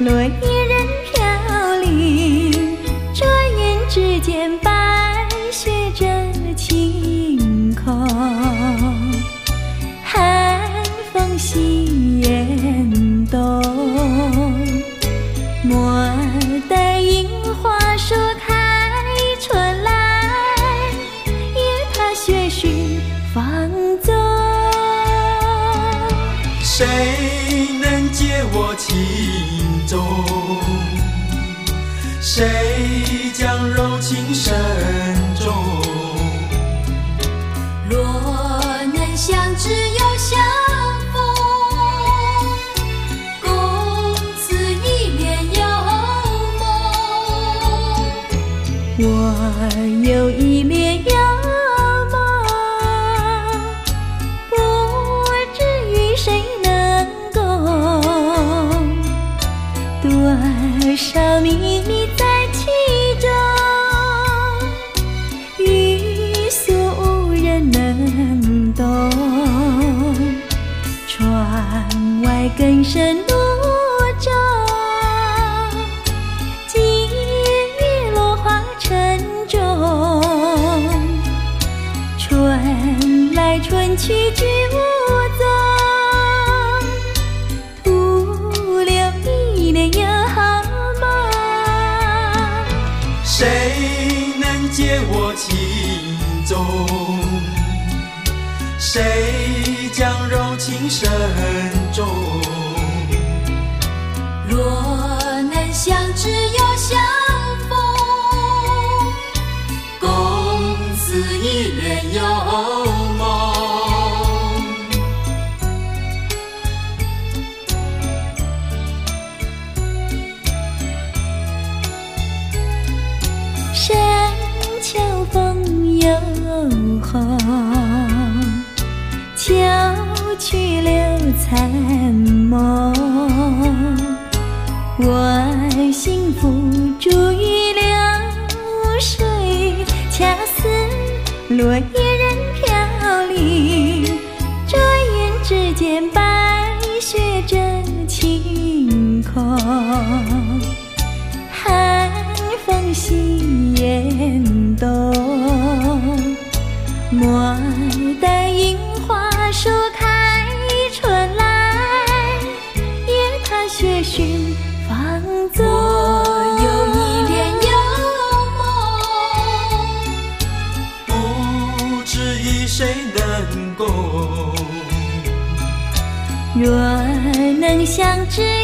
落叶任飘零，转眼之间白雪着晴空，寒风袭严冬，莫待樱花树开春来，也怕雪寻放纵。 谁能解我情衷？谁将柔情深重？ 若能相知又相逢，共此一帘幽梦。我有一帘幽梦，不知与谁能共，多少秘密在其中，欲诉无人能懂。窗外更深露重，今夜落花沉重。春来春去俱无踪，徒留一帘幽梦。 谁能解我情衷？谁将柔情深重？ 若能相知又相逢， 共此一帘幽梦。 深秋风又红，秋去留残梦。我幸福逐于流水，恰似落叶任飘零，转眼之间白雪着晴空，寒风袭严冬，莫待樱花树开春来，也怕雪寻放纵。我有一帘幽梦， 不知与谁能共。 若能相知